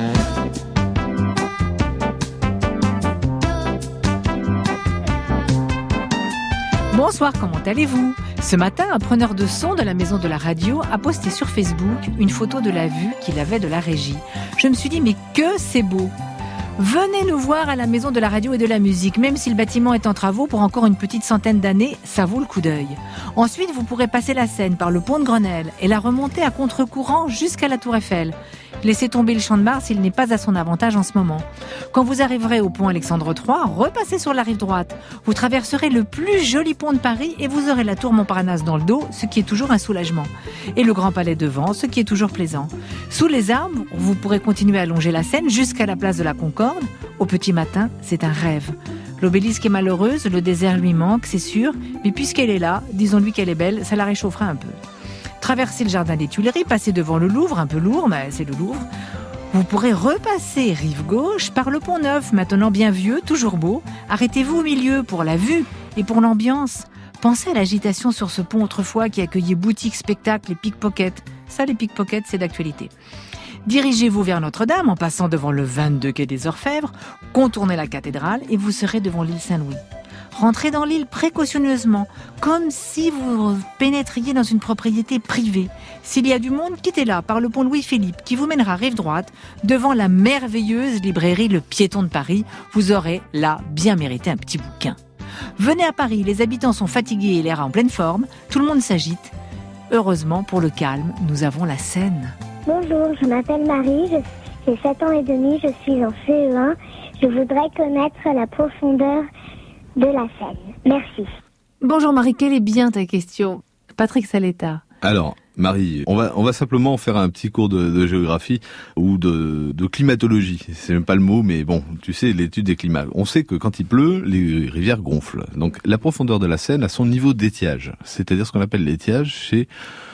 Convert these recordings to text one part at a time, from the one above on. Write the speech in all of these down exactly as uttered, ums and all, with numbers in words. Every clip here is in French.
Bonsoir, comment allez-vous ? Ce matin, un preneur de son de la maison de la radio a posté sur Facebook une photo de la vue qu'il avait de la régie. Je me suis dit, mais que c'est beau ! Venez nous voir à la maison de la radio et de la musique. Même si le bâtiment est en travaux pour encore une petite centaine d'années, ça vaut le coup d'œil. Ensuite, vous pourrez passer la Seine par le pont de Grenelle et la remonter à contre-courant jusqu'à la Tour Eiffel. Laissez tomber le Champ de Mars, il n'est pas à son avantage en ce moment. Quand vous arriverez au pont Alexandre trois, repassez sur la rive droite. Vous traverserez le plus joli pont de Paris et vous aurez la tour Montparnasse dans le dos, ce qui est toujours un soulagement. Et le Grand Palais devant, ce qui est toujours plaisant. Sous les arbres, vous pourrez continuer à longer la Seine jusqu'à la place de la Concorde. Au petit matin, c'est un rêve. L'obélisque est malheureuse, le désert lui manque, c'est sûr, mais puisqu'elle est là, disons-lui qu'elle est belle, ça la réchauffera un peu. Traversez le jardin des Tuileries, passez devant le Louvre, un peu lourd, mais c'est le Louvre. Vous pourrez repasser rive gauche par le Pont Neuf, maintenant bien vieux, toujours beau. Arrêtez-vous au milieu pour la vue et pour l'ambiance. Pensez à l'agitation sur ce pont autrefois qui accueillait boutiques, spectacles et pickpockets. Ça, les pickpockets, c'est d'actualité. Dirigez-vous vers Notre-Dame en passant devant le vingt-deux quai des Orfèvres, contournez la cathédrale et vous serez devant l'île Saint-Louis. Rentrez dans l'île précautionneusement, comme si vous pénétriez dans une propriété privée. S'il y a du monde, quittez-la par le pont Louis-Philippe qui vous mènera rive droite devant la merveilleuse librairie Le Piéton de Paris. Vous aurez là bien mérité un petit bouquin. Venez à Paris, les habitants sont fatigués et l'air en pleine forme, tout le monde s'agite. Heureusement, pour le calme, nous avons la Seine. Bonjour, je m'appelle Marie, j'ai sept ans et demi, je suis en C E un. Je voudrais connaître la profondeur de la Seine. Merci. Bonjour Marie, quelle est bien ta question ? Patrick Saletta. Alors, Marie, on va on va simplement faire un petit cours de, de géographie ou de, de climatologie. C'est même pas le mot, mais bon, tu sais, l'étude des climats. On sait que quand il pleut, les rivières gonflent. Donc, la profondeur de la Seine a son niveau d'étiage. C'est-à-dire ce qu'on appelle l'étiage, c'est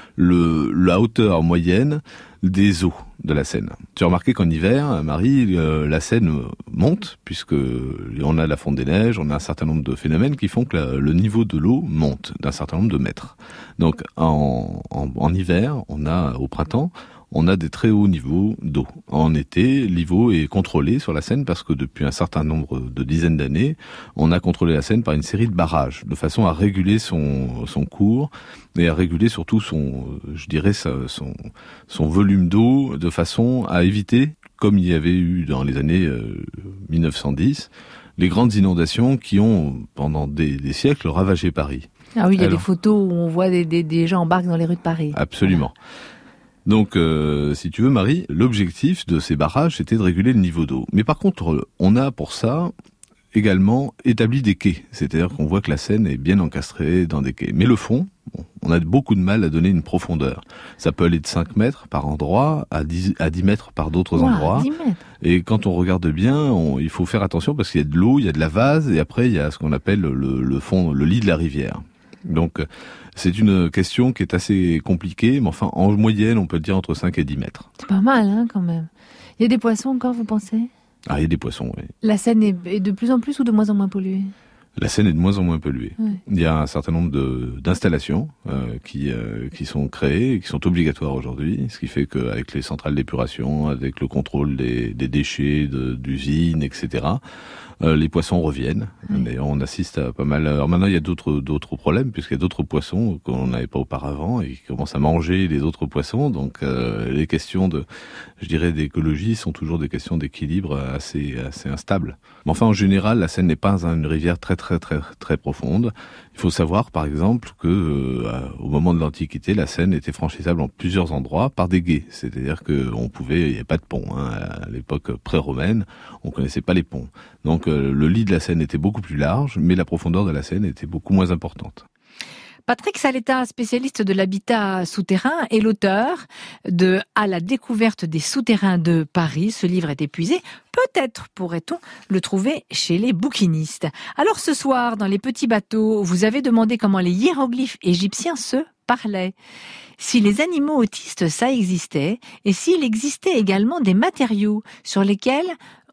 le la hauteur moyenne des eaux de la Seine. Tu as remarqué qu'en hiver, Marie, euh, la Seine monte, puisque on a la fonte des neiges, on a un certain nombre de phénomènes qui font que la, le niveau de l'eau monte d'un certain nombre de mètres. Donc en, en, en hiver, on a au printemps, on a des très hauts niveaux d'eau. En été, l'I V O est contrôlé sur la Seine parce que depuis un certain nombre de dizaines d'années, on a contrôlé la Seine par une série de barrages, de façon à réguler son, son cours et à réguler surtout son, je dirais, son, son volume d'eau, de façon à éviter, comme il y avait eu dans les années euh, mille neuf cent dix, les grandes inondations qui ont, pendant des, des siècles, ravagé Paris. Ah oui, il y a Alors, des photos où on voit des, des, des gens embarquent dans les rues de Paris. Absolument. Voilà. Donc, euh, si tu veux, Marie, l'objectif de ces barrages, c'était de réguler le niveau d'eau. Mais par contre, on a pour ça également établi des quais. C'est-à-dire qu'on voit que la Seine est bien encastrée dans des quais. Mais le fond, bon, on a beaucoup de mal à donner une profondeur. Ça peut aller de cinq mètres par endroit à dix, à dix mètres par d'autres wow, endroits. dix mètres. Et quand on regarde bien, on, il faut faire attention parce qu'il y a de l'eau, il y a de la vase, et après, il y a ce qu'on appelle le, le fond, le lit de la rivière. Donc, c'est une question qui est assez compliquée, mais enfin, en moyenne, on peut dire entre cinq et dix mètres. C'est pas mal, hein, quand même. Il y a des poissons encore, vous pensez ? Ah, il y a des poissons, oui. La Seine est de plus en plus ou de moins en moins polluée ? La Seine est de moins en moins polluée. Oui. Il y a un certain nombre de, d'installations euh, qui, euh, qui sont créées et qui sont obligatoires aujourd'hui, ce qui fait qu'avec les centrales d'épuration, avec le contrôle des, des déchets de, d'usines, et cetera, euh, les poissons reviennent. Oui. D'ailleurs, on assiste à pas mal... Alors maintenant, il y a d'autres, d'autres problèmes, puisqu'il y a d'autres poissons qu'on n'avait pas auparavant et qui commencent à manger les autres poissons. Donc, euh, les questions de, je dirais, d'écologie sont toujours des questions d'équilibre assez, assez instables. Mais enfin, en général, la Seine n'est pas une rivière très, très, très, très profonde. Il faut savoir, par exemple, que euh, au moment de l'Antiquité, la Seine était franchissable en plusieurs endroits par des gués. C'est-à-dire qu'on pouvait... Il n'y avait pas de pont. Hein. À l'époque pré-romaine, on connaissait pas les ponts. Donc, euh, le lit de la Seine était beaucoup plus large, mais la profondeur de la Seine était beaucoup moins importante. Patrick Saletta, spécialiste de l'habitat souterrain et l'auteur de « À la découverte des souterrains de Paris ». Ce livre est épuisé. Peut-être pourrait-on le trouver chez les bouquinistes. Alors ce soir, dans les petits bateaux, vous avez demandé comment les hiéroglyphes égyptiens se parlaient. Si les animaux autistes, ça existait, et s'il existait également des matériaux sur lesquels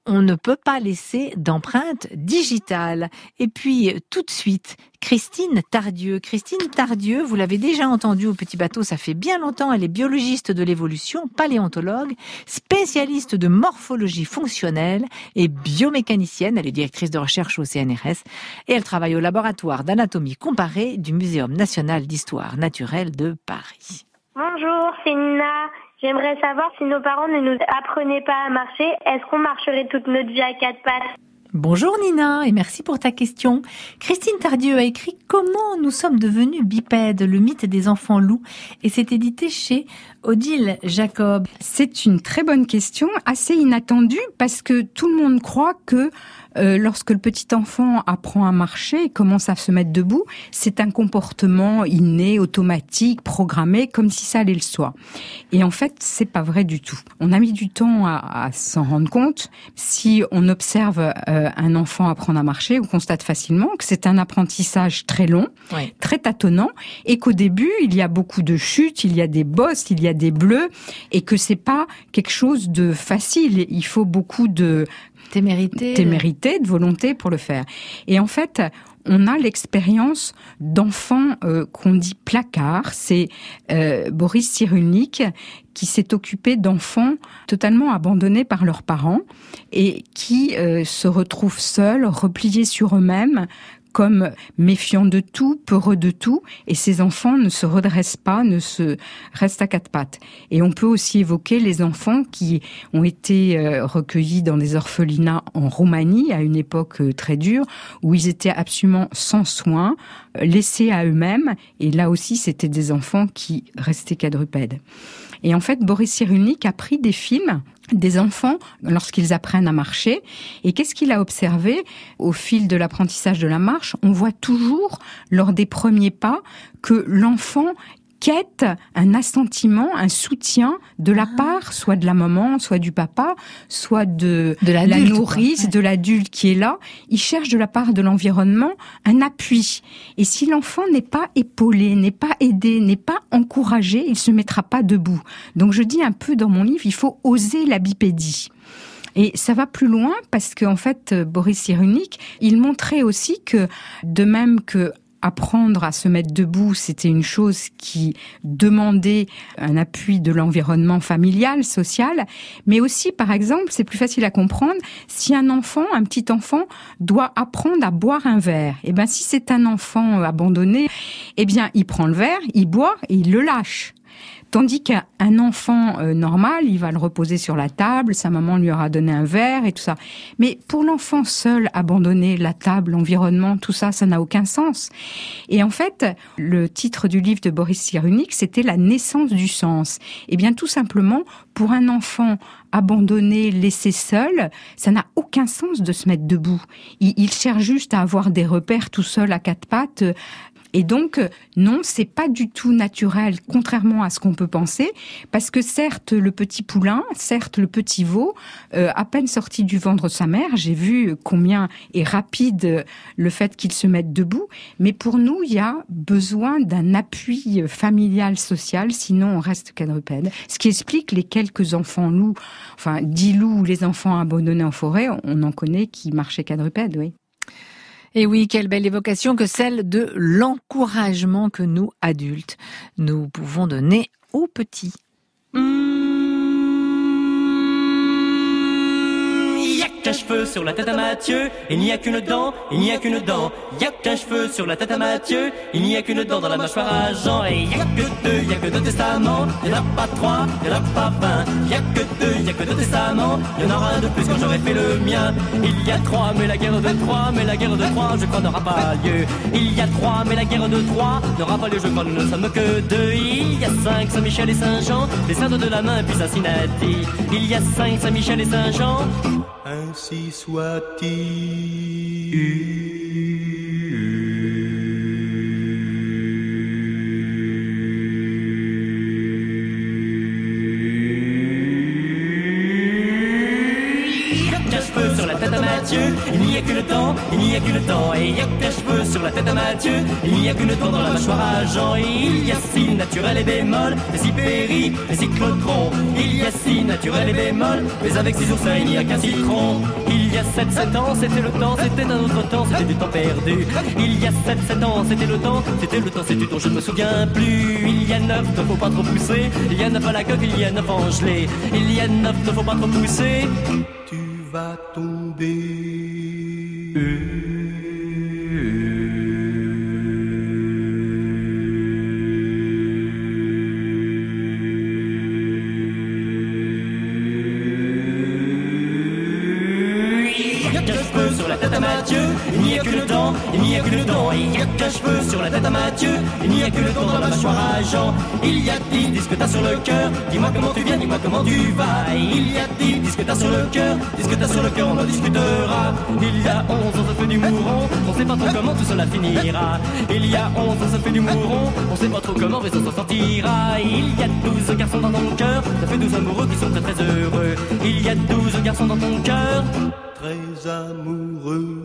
on ne peut pas laisser d'empreinte digitale. Et puis, tout de suite, Christine Tardieu. Christine Tardieu, vous l'avez déjà entendue au Petit Bateau, ça fait bien longtemps, elle est biologiste de l'évolution, paléontologue, spécialiste de morphologie fonctionnelle et biomécanicienne. Elle est directrice de recherche au C N R S et elle travaille au laboratoire d'anatomie comparée du Muséum national d'histoire naturelle de Paris. Bonjour, c'est Nina. J'aimerais savoir si nos parents ne nous apprenaient pas à marcher, est-ce qu'on marcherait toute notre vie à quatre pattes ? Bonjour Nina et merci pour ta question. Christine Tardieu a écrit « Comment nous sommes devenus bipèdes, le mythe des enfants loups » et c'est édité chez Odile Jacob. C'est une très bonne question, assez inattendue parce que tout le monde croit que euh, lorsque le petit enfant apprend à marcher et commence à se mettre debout, c'est un comportement inné, automatique, programmé, comme si ça allait le soi. Et en fait, c'est pas vrai du tout. On a mis du temps à, à s'en rendre compte. Si on observe euh, un enfant apprendre à marcher, on constate facilement que c'est un apprentissage très long, oui. très tâtonnant, et qu'au début, il y a beaucoup de chutes, il y a des bosses, il y a des bleus, et que c'est pas quelque chose de facile. Il faut beaucoup de témérité, témérité, de volonté pour le faire. Et en fait, on a l'expérience d'enfants euh, qu'on dit placards. C'est euh, Boris Cyrulnik qui s'est occupé d'enfants totalement abandonnés par leurs parents et qui euh, se retrouvent seuls, repliés sur eux-mêmes, comme méfiants de tout, peureux de tout, et ces enfants ne se redressent pas, ne se restent à quatre pattes. Et on peut aussi évoquer les enfants qui ont été euh, recueillis dans des orphelinats en Roumanie, à une époque euh, très dure, où ils étaient absolument sans soins, euh, laissés à eux-mêmes, et là aussi c'était des enfants qui restaient quadrupèdes. Et en fait, Boris Cyrulnik a pris des films des enfants lorsqu'ils apprennent à marcher. Et qu'est-ce qu'il a observé au fil de l'apprentissage de la marche ? On voit toujours, lors des premiers pas, que l'enfant quête un assentiment, un soutien de la part, soit de la maman, soit du papa, soit de, de la nourrice, ouais. de l'adulte qui est là. Il cherche de la part de l'environnement un appui. Et si l'enfant n'est pas épaulé, n'est pas aidé, n'est pas encouragé, il se mettra pas debout. Donc je dis un peu dans mon livre, il faut oser la bipédie. Et ça va plus loin parce qu'en fait, Boris Cyrulnik, il montrait aussi que, de même que apprendre à se mettre debout, c'était une chose qui demandait un appui de l'environnement familial, social, mais aussi, par exemple, c'est plus facile à comprendre, si un enfant, un petit enfant, doit apprendre à boire un verre, et ben si c'est un enfant abandonné, eh bien, il prend le verre, il boit et il le lâche. Tandis qu'un enfant euh, normal, il va le reposer sur la table, sa maman lui aura donné un verre et tout ça. Mais pour l'enfant seul, abandonner la table, l'environnement, tout ça, ça n'a aucun sens. Et en fait, le titre du livre de Boris Cyrulnik, c'était la naissance du sens. Et bien tout simplement, pour un enfant abandonné, laissé seul, ça n'a aucun sens de se mettre debout. Il, il cherche juste à avoir des repères tout seul à quatre pattes. Et donc, non, c'est pas du tout naturel, contrairement à ce qu'on peut penser, parce que certes, le petit poulain, certes, le petit veau, euh, à peine sorti du ventre de sa mère, j'ai vu combien est rapide le fait qu'il se mette debout, mais pour nous, il y a besoin d'un appui familial, social, sinon on reste quadrupède. Ce qui explique les quelques enfants loups, enfin, dix loups ou les enfants abandonnés en forêt, on en connaît qui marchaient quadrupèdes, oui. Et oui, quelle belle évocation que celle de l'encouragement que nous, adultes, nous pouvons donner aux petits. qu'un cheveu sur la tête à Mathieu, il n'y a qu'une dent, il n'y a qu'une dent. Il y a qu'un cheveu sur la tête à Mathieu, il n'y a qu'une dent dans la mâchoire à Jean. Et il n'y a que deux, il n'y a que deux testaments, il n'y en a pas trois, il n'y en a pas vingt. Il n'y a que deux, il n'y a que deux testaments, il y en aura un de plus quand j'aurai fait le mien. Il y a trois, mais la guerre de trois, mais la guerre de trois, je crois n'aura pas lieu. Il y a trois, mais la guerre de trois n'aura pas lieu, je crois nous ne sommes que deux. Il y a cinq, Saint-Michel et Saint-Jean, les saints de la main puis Cincinnati. Il y a cinq, Saint-Michel et Saint-Jean. Ainsi soit-il. Sur la tête à Mathieu, Mathieu. Il n'y a qu'une dent, il n'y a qu'une dent, et il n'y a qu'un cheveu sur la tête à Mathieu. Il n'y a qu'une dent dans la mâchoire à Jean. Et il y a si naturel et bémol, et si péri, et si clotron. Il y a si naturel et bémol, mais avec six oursins il n'y a qu'un citron. Il y a sept, sept ans, c'était le temps, c'était un autre temps, c'était du temps perdu. Il y a sept, sept ans, c'était le temps, c'était le temps, c'est du temps, je ne me souviens plus. Il y a neuf, ne faut pas trop pousser. Il y a neuf à la coque, il y a neuf en gelée. Il y a neuf, ne faut pas trop pousser. Tu vas tomber. Sur la tête à Mathieu, il n'y a qu'une dent, il n'y a qu'une dent, il n'y a qu'un cheveu sur la tête à Mathieu, il n'y a qu'une dent dans la mâchoire à Jean. Il y a dix disques que t'as sur le cœur, dis-moi comment tu viens, dis-moi comment tu vas. Il y a dix disques que t'as sur le cœur, disques que t'as sur le cœur, on en discutera. Il y a onze, on se fait du mouron, on sait pas trop comment tout cela finira. Il y a onze, on se fait du mouron, on sait pas trop comment mais ça s'en sortira. Il y a douze garçons dans ton cœur, ça fait douze amoureux qui sont très très heureux. Il y a douze garçons dans ton cœur, très amoureux.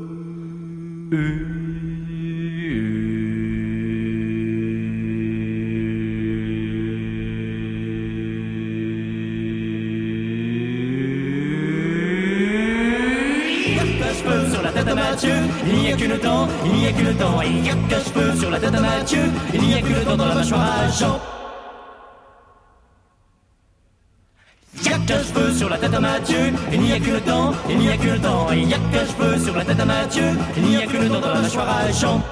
Sur la tête à Mathieu, il n'y a qu'une dent, il n'y a qu'une dent, il n'y a qu'un cheveu sur la tête à Mathieu, il n'y a qu'une dent dans la mâchoire à Jean. Il n'y a qu'un cheveu sur la tête à Mathieu, il n'y a qu'une dent, il n'y a qu'une dent, il n'y a qu'un cheveu sur la tête à Mathieu, il n'y a qu'une dent dans la mâchoire à Jean.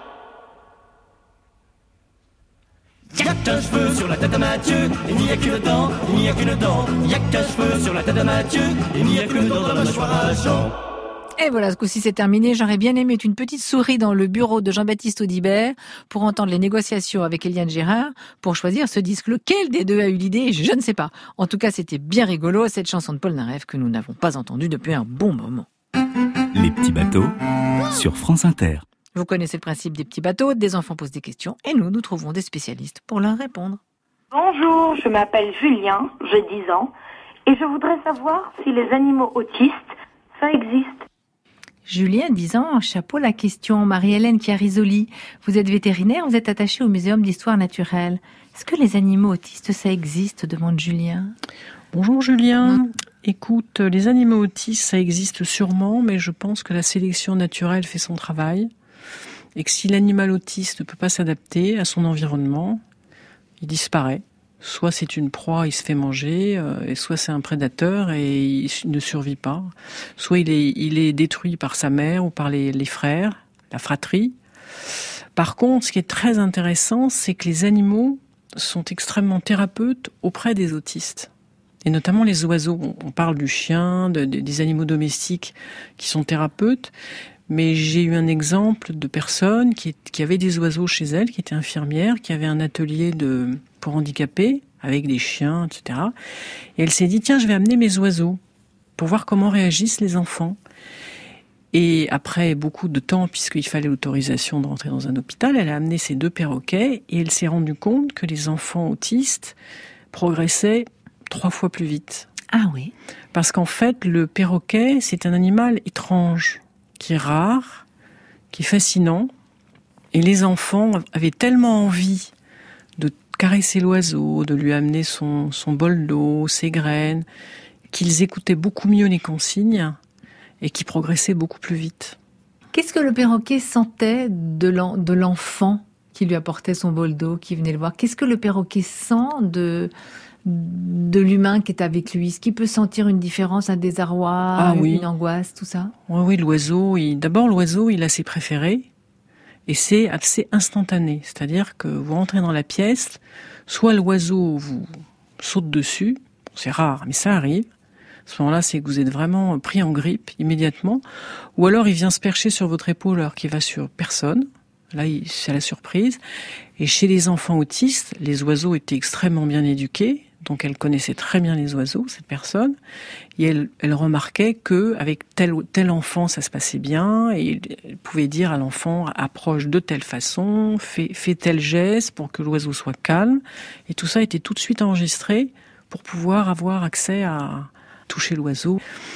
Il n'y a qu'un cheveu sur la tête à Mathieu, il n'y a qu'une dent, il n'y a qu'une dent, il n'y a qu'un cheveu sur la tête à Mathieu, il n'y a qu'une dent dans la mâchoire à Jean. Et voilà, ce coup-ci c'est terminé. J'aurais bien aimé être une petite souris dans le bureau de Jean-Baptiste Audibert pour entendre les négociations avec Éliane Gérard pour choisir ce disque. Lequel des deux a eu l'idée? Je ne sais pas. En tout cas, c'était bien rigolo, cette chanson de Paul Naref que nous n'avons pas entendue depuis un bon moment. Les petits bateaux sur France Inter. Vous connaissez le principe des petits bateaux, des enfants posent des questions et nous, nous trouvons des spécialistes pour leur répondre. Bonjour, je m'appelle Julien, j'ai dix ans et je voudrais savoir si les animaux autistes, ça existe. Julien, dix ans, chapeau la question. Marie-Hélène Chiarisoli, vous êtes vétérinaire, vous êtes attachée au Muséum d'Histoire Naturelle. Est-ce que les animaux autistes, ça existe, demande Julien. Bonjour Julien. Mmh. Écoute, les animaux autistes, ça existe sûrement, mais je pense que la sélection naturelle fait son travail. Et que si l'animal autiste ne peut pas s'adapter à son environnement, il disparaît. Soit c'est une proie, il se fait manger, euh, et soit c'est un prédateur et il ne survit pas. Soit il est, il est détruit par sa mère ou par les, les frères, la fratrie. Par contre, ce qui est très intéressant, c'est que les animaux sont extrêmement thérapeutes auprès des autistes. Et notamment les oiseaux. On parle du chien, de, de, des animaux domestiques qui sont thérapeutes. Mais j'ai eu un exemple de personnes qui, qui avaient des oiseaux chez elles, qui étaient infirmières, qui avaient un atelier de, pour handicapés, avec des chiens, et cetera. Et elle s'est dit, tiens, je vais amener mes oiseaux pour voir comment réagissent les enfants. Et après beaucoup de temps, puisqu'il fallait l'autorisation de rentrer dans un hôpital, elle a amené ses deux perroquets et elle s'est rendue compte que les enfants autistes progressaient trois fois plus vite. Ah oui. Parce qu'en fait, le perroquet, c'est un animal étrange, qui est rare, qui est fascinant. Et les enfants avaient tellement envie de caresser l'oiseau, de lui amener son, son bol d'eau, ses graines, qu'ils écoutaient beaucoup mieux les consignes et qu'ils progressaient beaucoup plus vite. Qu'est-ce que le perroquet sentait de, l'en, de l'enfant qui lui apportait son bol d'eau, qui venait le voir? Qu'est-ce que le perroquet sent de... de l'humain qui est avec lui? Est-ce qu'il peut sentir une différence, un désarroi, ah, oui. une angoisse, tout ça? Oui, oui, l'oiseau, il... d'abord l'oiseau, il a ses préférés et c'est assez instantané. C'est-à-dire que vous rentrez dans la pièce, soit l'oiseau vous saute dessus, c'est rare, mais ça arrive. À ce moment-là, c'est que vous êtes vraiment pris en grippe immédiatement, ou alors il vient se percher sur votre épaule alors qu'il va sur personne. Là, c'est la surprise. Et chez les enfants autistes, les oiseaux étaient extrêmement bien éduqués. Donc, elle connaissait très bien les oiseaux, cette personne. Et elle, elle remarquait que avec tel tel enfant, ça se passait bien. Et elle pouvait dire à l'enfant, approche de telle façon, fais, fais tel geste pour que l'oiseau soit calme. Et tout ça était tout de suite enregistré pour pouvoir avoir accès à toucher l'oiseau.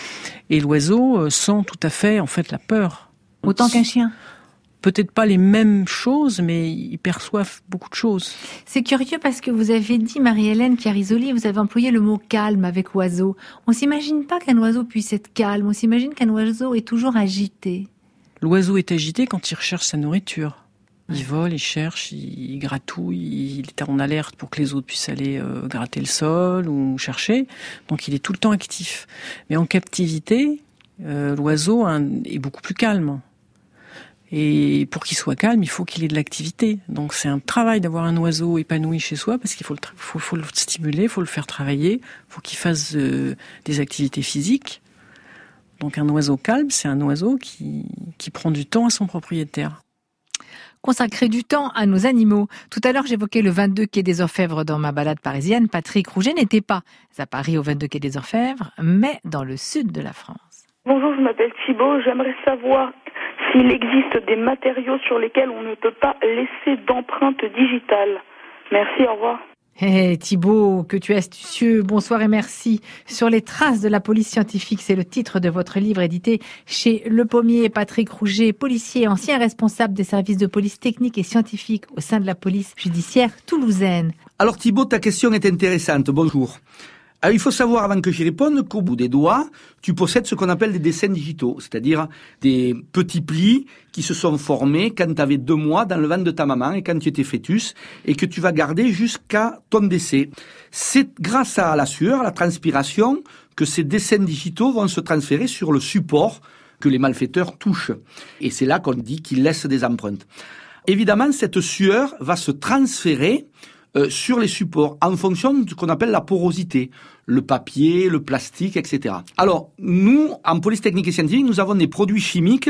Et l'oiseau sent tout à fait, en fait, la peur. Autant qu'un chien. Peut-être pas les mêmes choses, mais ils perçoivent beaucoup de choses. C'est curieux parce que vous avez dit, Marie-Hélène Chiarisoli, vous avez employé le mot calme avec oiseau. On s'imagine pas qu'un oiseau puisse être calme, on s'imagine qu'un oiseau est toujours agité. L'oiseau est agité quand il recherche sa nourriture. Il vole, il cherche, il gratouille, il est en alerte pour que les autres puissent aller euh, gratter le sol ou chercher. Donc il est tout le temps actif. Mais en captivité, euh, l'oiseau un, est beaucoup plus calme. Et pour qu'il soit calme, il faut qu'il ait de l'activité. Donc c'est un travail d'avoir un oiseau épanoui chez soi, parce qu'il faut le, tra- faut, faut le stimuler, il faut le faire travailler, il faut qu'il fasse euh, des activités physiques. Donc un oiseau calme, c'est un oiseau qui, qui prend du temps à son propriétaire. Consacrer du temps à nos animaux. Tout à l'heure, j'évoquais le vingt-deux quai des Orfèvres dans ma balade parisienne. Patrick Rouget n'était pas à Paris au vingt-deux quai des Orfèvres, mais dans le sud de la France. Bonjour, je m'appelle Thibaut. J'aimerais savoir s'il existe des matériaux sur lesquels on ne peut pas laisser d'empreinte digitale. Merci, au revoir. Hé hey, Thibaut, que tu es astucieux, bonsoir et merci. Sur les traces de la police scientifique, c'est le titre de votre livre édité chez Le Pommier. Patrick Rouget, policier, ancien responsable des services de police technique et scientifique au sein de la police judiciaire toulousaine. Alors Thibaut, ta question est intéressante, bonjour. Alors, il faut savoir, avant que j'y réponde, qu'au bout des doigts, tu possèdes ce qu'on appelle des dessins digitaux, c'est-à-dire des petits plis qui se sont formés quand tu avais deux mois dans le ventre de ta maman et quand tu étais fœtus, et que tu vas garder jusqu'à ton décès. C'est grâce à la sueur, à la transpiration, que ces dessins digitaux vont se transférer sur le support que les malfaiteurs touchent. Et c'est là qu'on dit qu'ils laissent des empreintes. Évidemment, cette sueur va se transférer Euh, sur les supports, en fonction de ce qu'on appelle la porosité, le papier, le plastique, et cetera. Alors, nous, en police technique et scientifique, nous avons des produits chimiques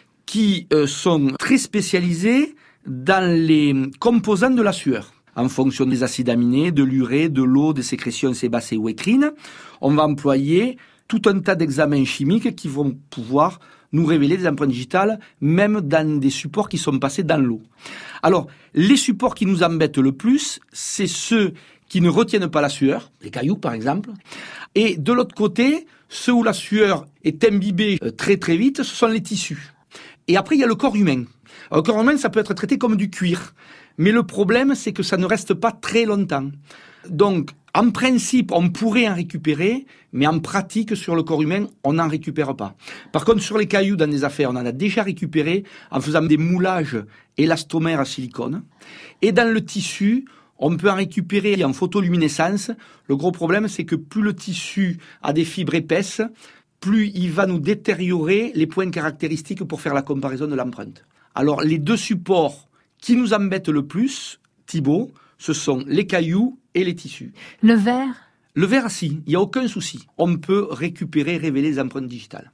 qui euh, sont très spécialisés dans les composants de la sueur. En fonction des acides aminés, de l'urée, de l'eau, des sécrétions sébacées ou écrines, on va employer tout un tas d'examens chimiques qui vont pouvoir nous révéler des empreintes digitales, même dans des supports qui sont passés dans l'eau. Alors, les supports qui nous embêtent le plus, c'est ceux qui ne retiennent pas la sueur, les cailloux par exemple, et de l'autre côté, ceux où la sueur est imbibée très très vite, ce sont les tissus. Et après, il y a le corps humain. Alors, le corps humain, ça peut être traité comme du cuir, mais le problème, c'est que ça ne reste pas très longtemps. Donc, en principe, on pourrait en récupérer, mais en pratique, sur le corps humain, on n'en récupère pas. Par contre, sur les cailloux, dans des affaires, on en a déjà récupéré en faisant des moulages élastomères à silicone. Et dans le tissu, on peut en récupérer en photoluminescence. Le gros problème, c'est que plus le tissu a des fibres épaisses, plus il va nous détériorer les points caractéristiques pour faire la comparaison de l'empreinte. Alors, les deux supports qui nous embêtent le plus, Thibaut, ce sont les cailloux et les tissus. Le verre ? Le verre, si, il n'y a aucun souci. On peut récupérer, révéler les empreintes digitales.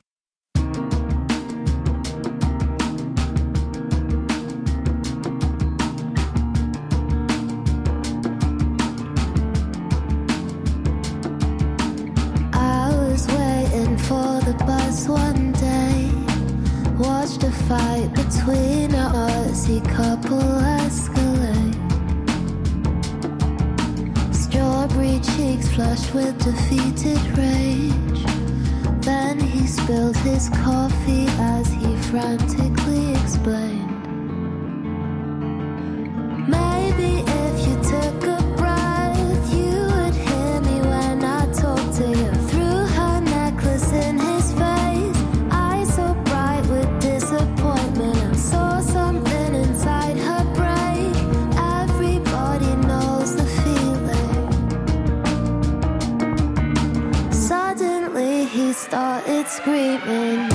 I was waiting for the bus one day. Watched a fight between a Aussie couple escalate. Strawberry cheeks flushed with defeated rage. Then he spilled his coffee as he frantically explained. Maybe if you took a breath, you would hear me when I talk to you. Threw her necklace in his face, eyes so bright with disappointment. I saw something inside her break. Everybody knows the feeling. Suddenly he started screaming.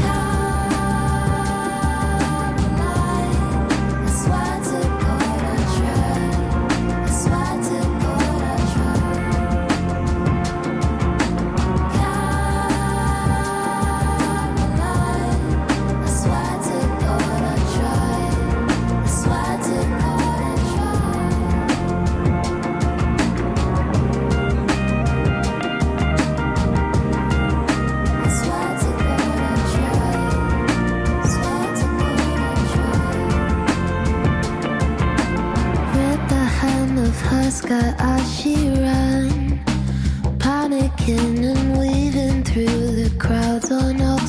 As she ran, panicking and weaving through the crowds on all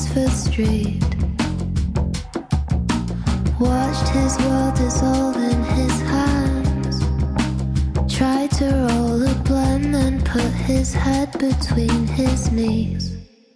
street. Watched his world dissolve in his hands. Tried to roll a blunt and put his head between his knees.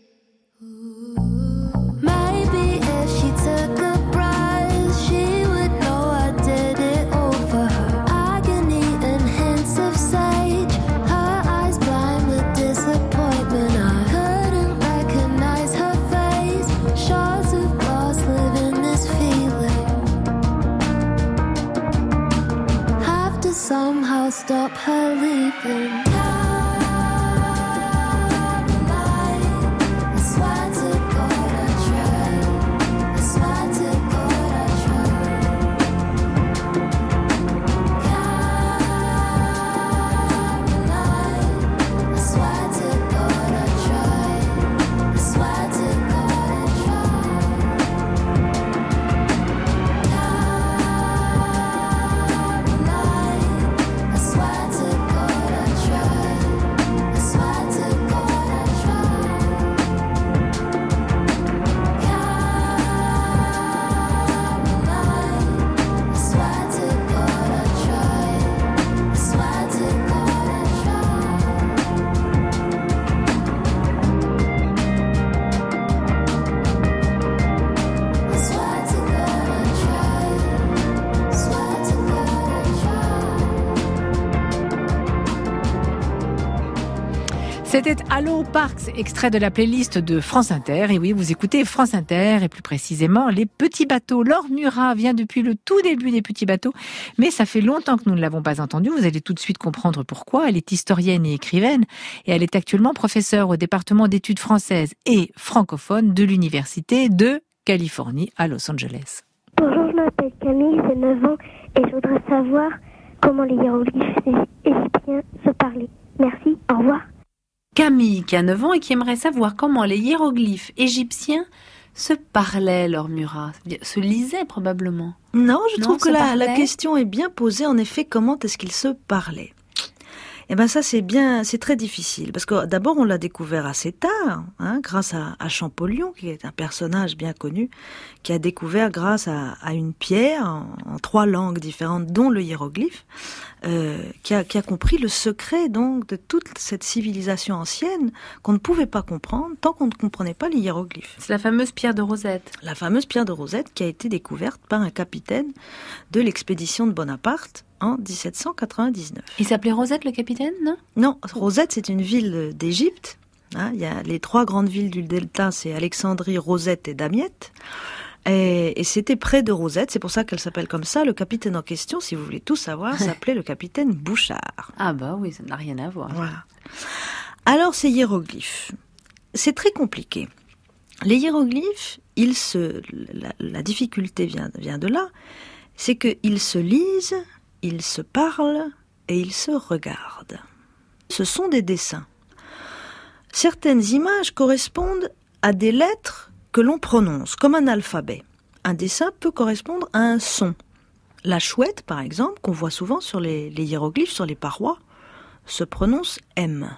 Maybe if she took a breath, she would know I did it all for her. Agony and hints of sage, her eyes blind with disappointment. I couldn't recognize her face. Shards of glass live in this feeling. Have to somehow stop her leaving. C'était Allo Parks, extrait de la playlist de France Inter. Et oui, vous écoutez France Inter et plus précisément Les Petits Bateaux. Laure Murat vient depuis le tout début des Petits Bateaux, mais ça fait longtemps que nous ne l'avons pas entendue. Vous allez tout de suite comprendre pourquoi. Elle est historienne et écrivaine et elle est actuellement professeure au département d'études françaises et francophones de l'Université de Californie à Los Angeles. Bonjour, je m'appelle Camille, j'ai neuf ans et je voudrais savoir comment les hiéroglyphes égyptiens se parlaient. Merci, au revoir. Camille, qui a neuf ans et qui aimerait savoir comment les hiéroglyphes égyptiens se parlaient, Laure Murat. Se lisaient probablement. Non, je non, trouve que la, la parlaient. question est bien posée. En effet, comment est-ce qu'ils se parlaient ? Eh ben ça c'est bien, c'est très difficile parce que d'abord on l'a découvert assez tard, hein, grâce à, à Champollion qui est un personnage bien connu, qui a découvert grâce à, à une pierre en, en trois langues différentes, dont le hiéroglyphe, euh, qui a, qui a compris le secret donc de toute cette civilisation ancienne qu'on ne pouvait pas comprendre tant qu'on ne comprenait pas les hiéroglyphes. C'est la fameuse pierre de Rosette. La fameuse pierre de Rosette qui a été découverte par un capitaine de l'expédition de Bonaparte en dix-sept cent quatre-vingt-dix-neuf. Il s'appelait Rosette, le capitaine, non ? Non, Rosette, c'est une ville d'Égypte. Hein, il y a les trois grandes villes du delta, c'est Alexandrie, Rosette et Damiette. Et, et c'était près de Rosette, c'est pour ça qu'elle s'appelle comme ça. Le capitaine en question, si vous voulez tout savoir, s'appelait le capitaine Bouchard. Ah bah oui, ça n'a rien à voir. Voilà. Alors, ces hiéroglyphes, c'est très compliqué. Les hiéroglyphes, ils se, la, la difficulté vient, vient de là, c'est qu'ils se lisent, ils se parlent et ils se regardent. Ce sont des dessins. Certaines images correspondent à des lettres que l'on prononce, comme un alphabet. Un dessin peut correspondre à un son. La chouette, par exemple, qu'on voit souvent sur les, les hiéroglyphes, sur les parois, se prononce M.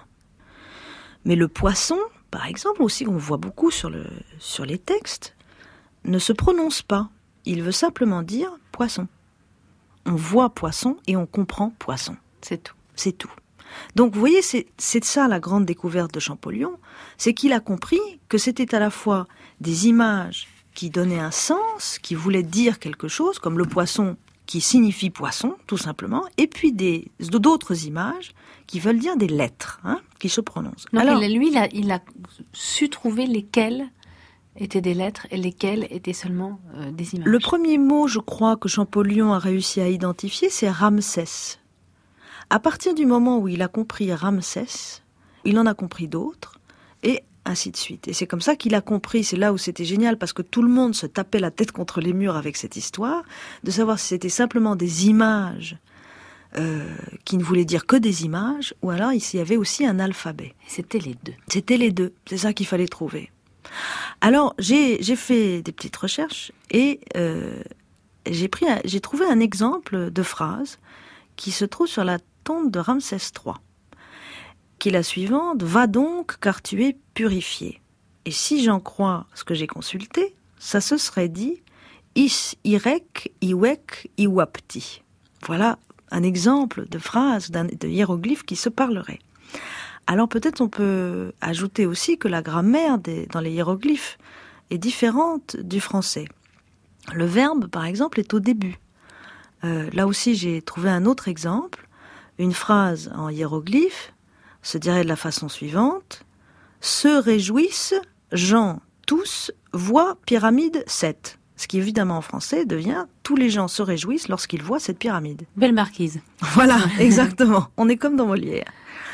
Mais le poisson, par exemple, aussi qu'on voit beaucoup sur, le, sur les textes, ne se prononce pas. Il veut simplement dire poisson. On voit poisson et on comprend poisson. C'est tout. C'est tout. Donc vous voyez, c'est, c'est ça la grande découverte de Champollion, c'est qu'il a compris que c'était à la fois des images qui donnaient un sens, qui voulaient dire quelque chose, comme le poisson qui signifie poisson, tout simplement, et puis des, d'autres images qui veulent dire des lettres, hein, qui se prononcent. Donc Alors, lui, il a, il a su trouver lesquelles étaient des lettres et lesquelles étaient seulement euh, des images. Le premier mot, je crois, que Champollion a réussi à identifier, c'est Ramsès. À partir du moment où il a compris Ramsès, il en a compris d'autres, et ainsi de suite. Et c'est comme ça qu'il a compris, c'est là où c'était génial, parce que tout le monde se tapait la tête contre les murs avec cette histoire, de savoir si c'était simplement des images euh, qui ne voulaient dire que des images, ou alors il y avait aussi un alphabet. Et c'était les deux. C'était les deux, c'est ça qu'il fallait trouver. Alors, j'ai, j'ai fait des petites recherches, et euh, j'ai, pris, j'ai trouvé un exemple de phrase qui se trouve sur la tombe de Ramsès trois, qui est la suivante: « Va donc, car tu es purifié. » Et si j'en crois ce que j'ai consulté, ça se serait dit is, irek, iwek, iwapti. Voilà un exemple de phrase, d'un, de hiéroglyphe qui se parlerait. Alors peut-être on peut ajouter aussi que la grammaire des, dans les hiéroglyphes est différente du français. Le verbe, par exemple, est au début. Euh, là aussi, j'ai trouvé un autre exemple. Une phrase en hiéroglyphe se dirait de la façon suivante. Se réjouissent, gens tous, voient pyramide sept. Ce qui évidemment en français devient tous les gens se réjouissent lorsqu'ils voient cette pyramide. Belle marquise. Voilà, exactement. On est comme dans Molière.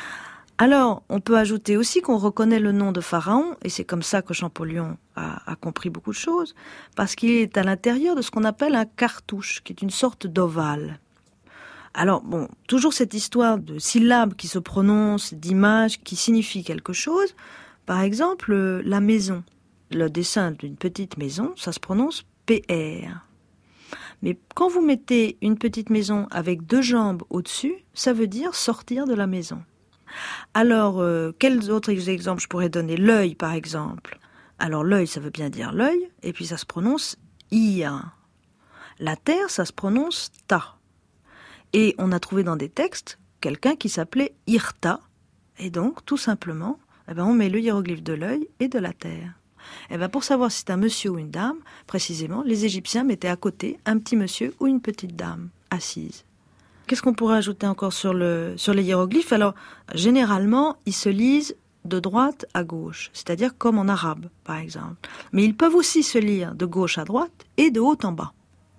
Alors, on peut ajouter aussi qu'on reconnaît le nom de Pharaon, et c'est comme ça que Champollion a, a compris beaucoup de choses, parce qu'il est à l'intérieur de ce qu'on appelle un cartouche, qui est une sorte d'ovale. Alors, bon, toujours cette histoire de syllabes qui se prononcent, d'images qui signifient quelque chose. Par exemple, la maison. Le dessin d'une petite maison, ça se prononce P R. Mais quand vous mettez une petite maison avec deux jambes au-dessus, ça veut dire sortir de la maison. Alors, euh, quels autres exemples je pourrais donner? L'œil, par exemple. Alors, l'œil, ça veut bien dire l'œil, et puis ça se prononce ir. La terre, ça se prononce ta. Et on a trouvé dans des textes quelqu'un qui s'appelait Irta, et donc, tout simplement, eh ben, on met le hiéroglyphe de l'œil et de la terre. Eh ben, pour savoir si c'est un monsieur ou une dame, précisément, les Égyptiens mettaient à côté un petit monsieur ou une petite dame assise. Qu'est-ce qu'on pourrait ajouter encore sur, le, sur les hiéroglyphes? Alors, généralement, ils se lisent de droite à gauche, c'est-à-dire comme en arabe, par exemple. Mais ils peuvent aussi se lire de gauche à droite et de haut en bas.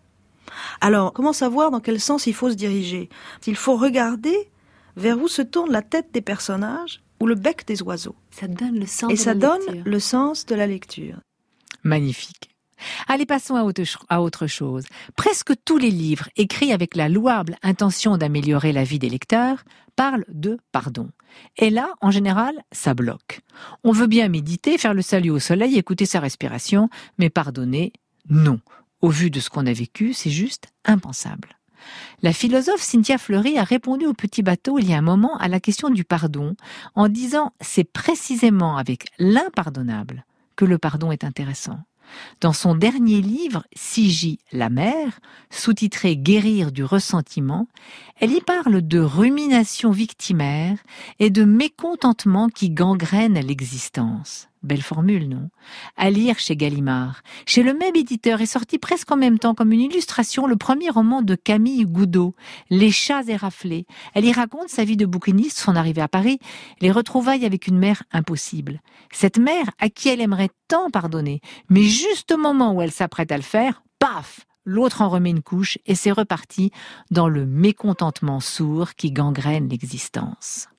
Alors, comment savoir dans quel sens il faut se diriger? Il faut regarder vers où se tourne la tête des personnages ou le bec des oiseaux. Ça donne le sens et de ça la donne lecture. le sens de la lecture. Magnifique. Allez, passons à autre, à autre chose. Presque tous les livres écrits avec la louable intention d'améliorer la vie des lecteurs parlent de pardon. Et là, en général, ça bloque. On veut bien méditer, faire le salut au soleil, écouter sa respiration, mais pardonner, non. Au vu de ce qu'on a vécu, c'est juste impensable. La philosophe Cynthia Fleury a répondu au petit bateau il y a un moment à la question du pardon en disant « c'est précisément avec l'impardonnable que le pardon est intéressant ». Dans son dernier livre, Sigie la mère, sous-titré « Guérir du ressentiment », elle y parle de rumination victimaire et de mécontentement qui gangrène l'existence. Belle formule, non? À lire chez Gallimard. Chez le même éditeur est sorti presque en même temps comme une illustration le premier roman de Camille Goudot, Les chats éraflés. Elle y raconte sa vie de bouquiniste, son arrivée à Paris, les retrouvailles avec une mère impossible. Cette mère à qui elle aimerait tant pardonner, mais juste au moment où elle s'apprête à le faire, paf! L'autre en remet une couche et c'est reparti dans le mécontentement sourd qui gangrène l'existence.